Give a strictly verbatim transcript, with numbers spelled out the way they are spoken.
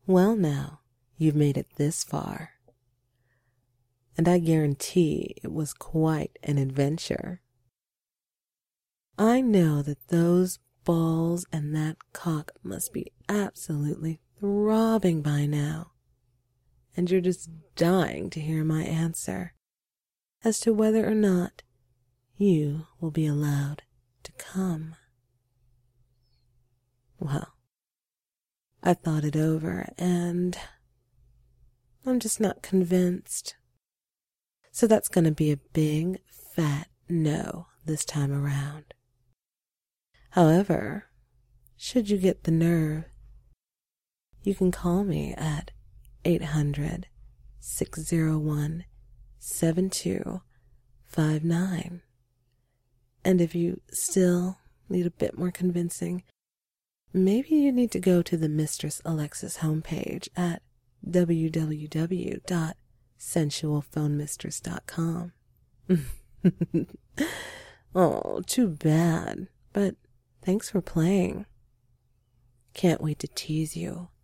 Well now, you've made it this far. And I guarantee it was quite an adventure. I know that those balls and that cock must be absolutely throbbing by now, and you're just dying to hear my answer as to whether or not you will be allowed to come. Well, I thought it over, and I'm just not convinced. So that's going to be a big, fat no this time around. However, should you get the nerve, you can call me at eight hundred, six oh one, seven two five nine. And if you still need a bit more convincing, maybe you need to go to the Mistress Alexis homepage at w w w dot sensual phone mistress dot com. Oh, too bad, but thanks for playing. Can't wait to tease you